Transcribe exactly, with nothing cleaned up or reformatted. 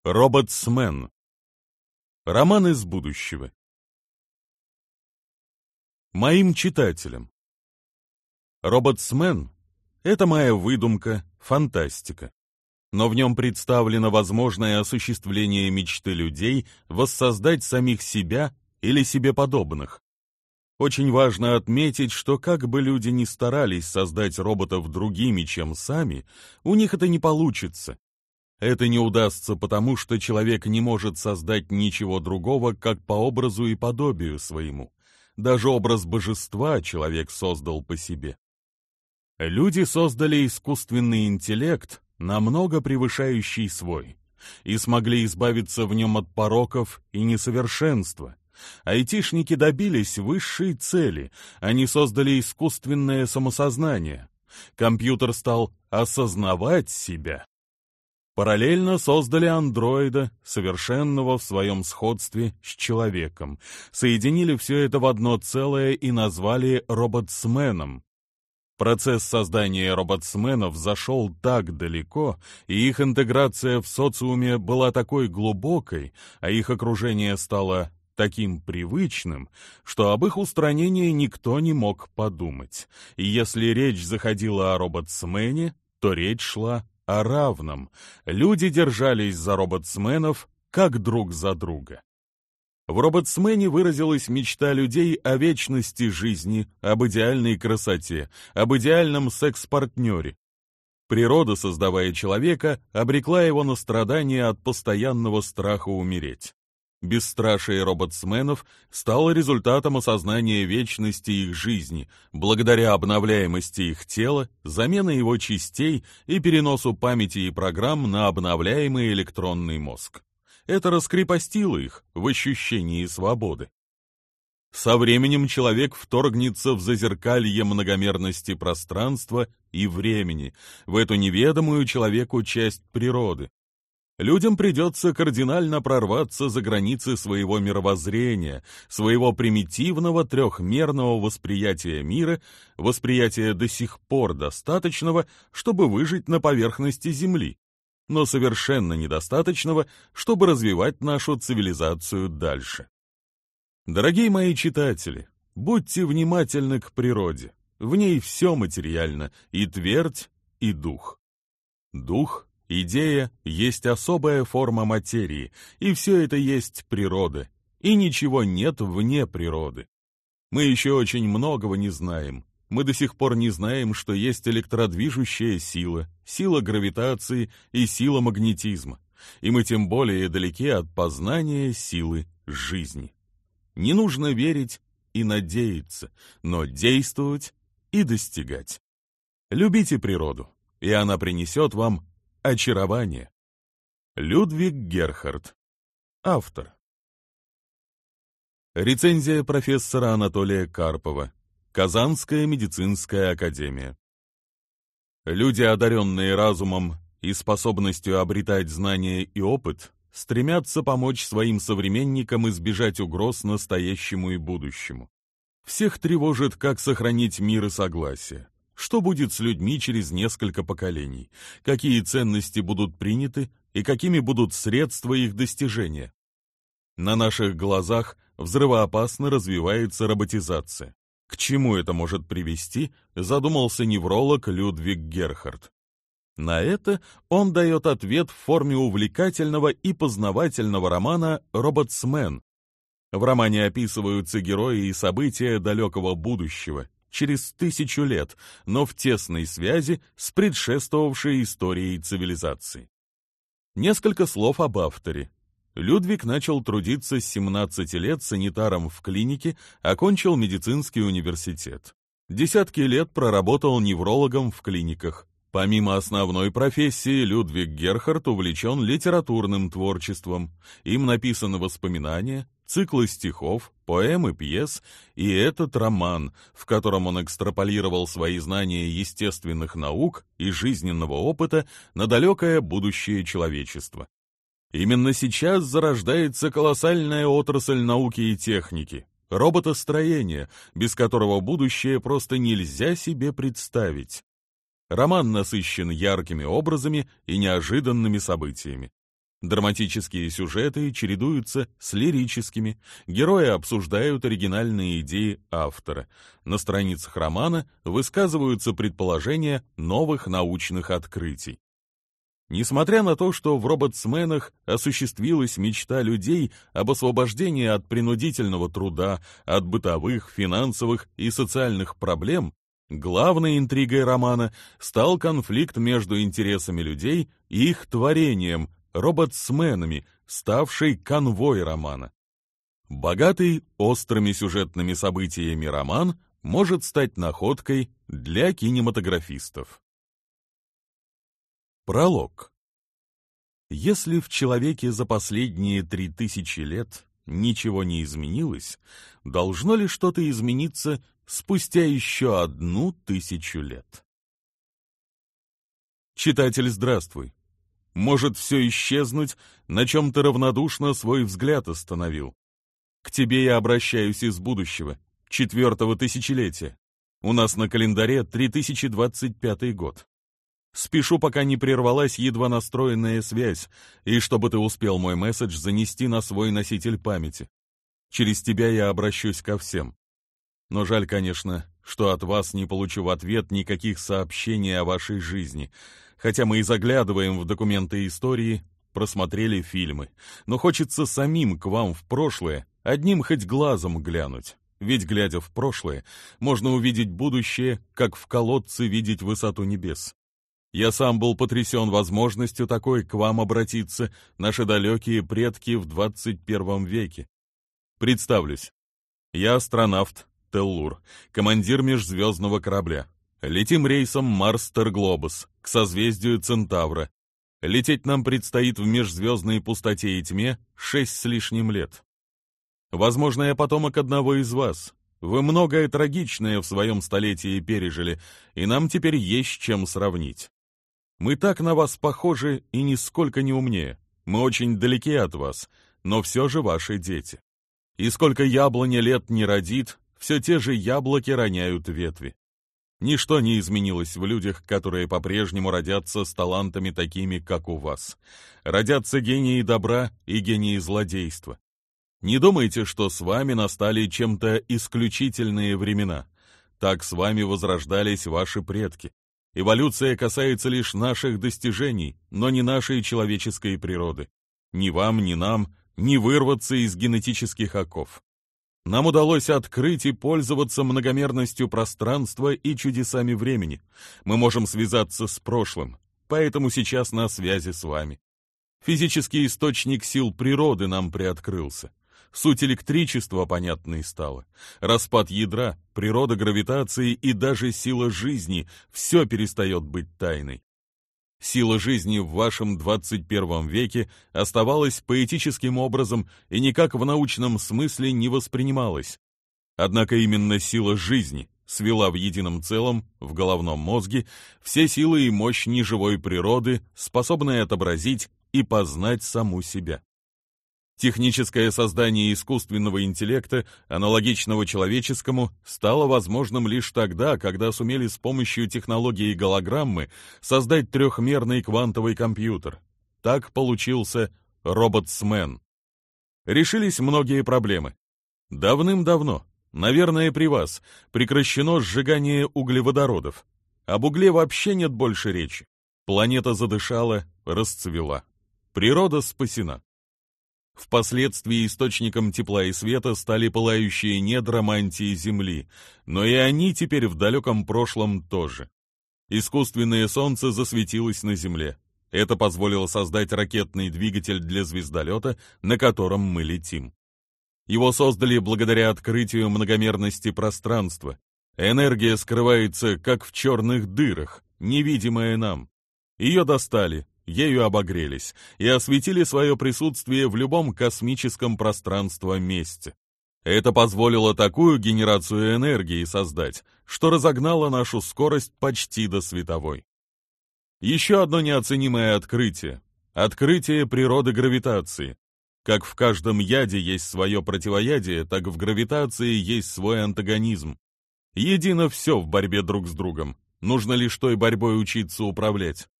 Роботсмен. Роман из будущего. Моим читателям. Роботсмен — это моя выдумка, фантастика. Но в нем представлено возможное осуществление мечты людей воссоздать самих себя или себе подобных. Очень важно отметить, что как бы люди ни старались создать роботов другими, чем сами, у них это не получится. Это не удастся потому, что человек не может создать ничего другого, как по образу и подобию своему. Даже образ божества человек создал по себе. Люди создали искусственный интеллект, намного превышающий свой, и смогли избавиться в нем от пороков и несовершенства. Айтишники добились высшей цели, они создали искусственное самосознание. Компьютер стал осознавать себя. Параллельно создали андроида, совершенного в своем сходстве с человеком, соединили все это в одно целое и назвали роботсменом. Процесс создания роботсменов зашел так далеко, и их интеграция в социуме была такой глубокой, а их окружение стало таким привычным, что об их устранении никто не мог подумать. И если речь заходила о роботсмене, то речь шла о равном. Люди держались за роботсменов, как друг за друга. В роботсмене выразилась мечта людей о вечности жизни, об идеальной красоте, об идеальном секс-партнере. Природа, создавая человека, обрекла его на страдания от постоянного страха умереть. Бесстрашие роботсменов стало результатом осознания вечности их жизни, благодаря обновляемости их тела, замене его частей и переносу памяти и программ на обновляемый электронный мозг. Это раскрепостило их в ощущении свободы. Со временем человек вторгнется в зазеркалье многомерности пространства и времени, в эту неведомую человеку часть природы. Людям придется кардинально прорваться за границы своего мировоззрения, своего примитивного трехмерного восприятия мира, восприятия до сих пор достаточного, чтобы выжить на поверхности Земли, но совершенно недостаточного, чтобы развивать нашу цивилизацию дальше. Дорогие мои читатели, будьте внимательны к природе. В ней все материально, и твердь, и дух. Дух — идея есть особая форма материи, и все это есть природа, и ничего нет вне природы. Мы еще очень многого не знаем. Мы до сих пор не знаем, что есть электродвижущая сила, сила гравитации и сила магнетизма, и мы тем более далеки от познания силы жизни. Не нужно верить и надеяться, но действовать и достигать. Любите природу, и она принесет вам очарование. Людвиг Герхард. Автор. Рецензия профессора Анатолия Карпова. Казанская медицинская академия. Люди, одаренные разумом и способностью обретать знания и опыт, стремятся помочь своим современникам избежать угроз настоящему и будущему. Всех тревожит, как сохранить мир и согласие. Что будет с людьми через несколько поколений? Какие ценности будут приняты и какими будут средства их достижения? На наших глазах взрывоопасно развивается роботизация. К чему это может привести, задумался невролог Людвиг Герхард. На это он дает ответ в форме увлекательного и познавательного романа «Роботсмен». В романе описываются герои и события далекого будущего, через тысячу лет, но в тесной связи с предшествовавшей историей цивилизации. Несколько слов об авторе. Людвиг начал трудиться с семнадцати лет санитаром в клинике, окончил медицинский университет. Десятки лет проработал неврологом в клиниках. Помимо основной профессии, Людвиг Герхард увлечен литературным творчеством. Им написаны воспоминания, циклы стихов, поэмы, пьес и этот роман, в котором он экстраполировал свои знания естественных наук и жизненного опыта на далекое будущее человечества. Именно сейчас зарождается колоссальная отрасль науки и техники — роботостроение, без которого будущее просто нельзя себе представить. Роман насыщен яркими образами и неожиданными событиями. Драматические сюжеты чередуются с лирическими, герои обсуждают оригинальные идеи автора. На страницах романа высказываются предположения новых научных открытий. Несмотря на то, что в «Роботсменах» осуществилась мечта людей об освобождении от принудительного труда, от бытовых, финансовых и социальных проблем, главной интригой романа стал конфликт между интересами людей и их творением, роботсменами, ставший канвой романа. Богатый острыми сюжетными событиями роман может стать находкой для кинематографистов. Пролог. Если в человеке за последние три тысячи лет ничего не изменилось, должно ли что-то измениться спустя еще одну тысячу лет? Читатель, здравствуй. Может все исчезнуть, на чем ты равнодушно свой взгляд остановил. К тебе я обращаюсь из будущего, четвертого тысячелетия. У нас на календаре три тысячи двадцать пятый год. Спешу, пока не прервалась едва настроенная связь, и чтобы ты успел мой месседж занести на свой носитель памяти. Через тебя я обращусь ко всем. Но жаль, конечно, что от вас не получу в ответ никаких сообщений о вашей жизни, хотя мы и заглядываем в документы истории, просмотрели фильмы, но хочется самим к вам в прошлое одним хоть глазом глянуть, ведь, глядя в прошлое, можно увидеть будущее, как в колодце видеть высоту небес. Я сам был потрясен возможностью такой к вам обратиться, наши далекие предки в двадцать первом веке. Представлюсь. Я астронавт Теллур, командир межзвездного корабля. Летим рейсом Марс-Терглобус к созвездию Центавра. Лететь нам предстоит в межзвездной пустоте и тьме шесть с лишним лет. Возможно, я потомок одного из вас. Вы многое трагичное в своем столетии пережили, и нам теперь есть чем сравнить. Мы так на вас похожи и нисколько не умнее. Мы очень далеки от вас, но все же ваши дети. И сколько яблоня лет не родит, все те же яблоки роняют ветви. Ничто не изменилось в людях, которые по-прежнему родятся с талантами такими, как у вас. Родятся гении добра и гении злодейства. Не думайте, что с вами настали чем-то исключительные времена. Так с вами возрождались ваши предки. Эволюция касается лишь наших достижений, но не нашей человеческой природы. Ни вам, ни нам не вырваться из генетических оков. Нам удалось открыть и пользоваться многомерностью пространства и чудесами времени. Мы можем связаться с прошлым, поэтому сейчас на связи с вами. Физический источник сил природы нам приоткрылся. Суть электричества понятной стала. Распад ядра, природа гравитации и даже сила жизни — все перестает быть тайной. Сила жизни в вашем двадцать первом веке оставалась поэтическим образом и никак в научном смысле не воспринималась. Однако именно сила жизни свела в едином целом, в головном мозге, все силы и мощь неживой природы, способные отобразить и познать саму себя. Техническое создание искусственного интеллекта, аналогичного человеческому, стало возможным лишь тогда, когда сумели с помощью технологии голограммы создать трехмерный квантовый компьютер. Так получился роботсмен. Решились многие проблемы. Давным-давно, наверное, при вас, прекращено сжигание углеводородов. Об угле вообще нет больше речи. Планета задышала, расцвела. Природа спасена. Впоследствии источником тепла и света стали пылающие недра мантии Земли, но и они теперь в далеком прошлом тоже. Искусственное солнце засветилось на Земле. Это позволило создать ракетный двигатель для звездолета, на котором мы летим. Его создали благодаря открытию многомерности пространства. Энергия скрывается, как в черных дырах, невидимая нам. Ее достали, ею обогрелись и осветили свое присутствие в любом космическом пространстве месте. Это позволило такую генерацию энергии создать, что разогнало нашу скорость почти до световой. Еще одно неоценимое открытие — открытие природы гравитации. Как в каждом яде есть свое противоядие, так в гравитации есть свой антагонизм. Едино все в борьбе друг с другом, нужно лишь той борьбой учиться управлять.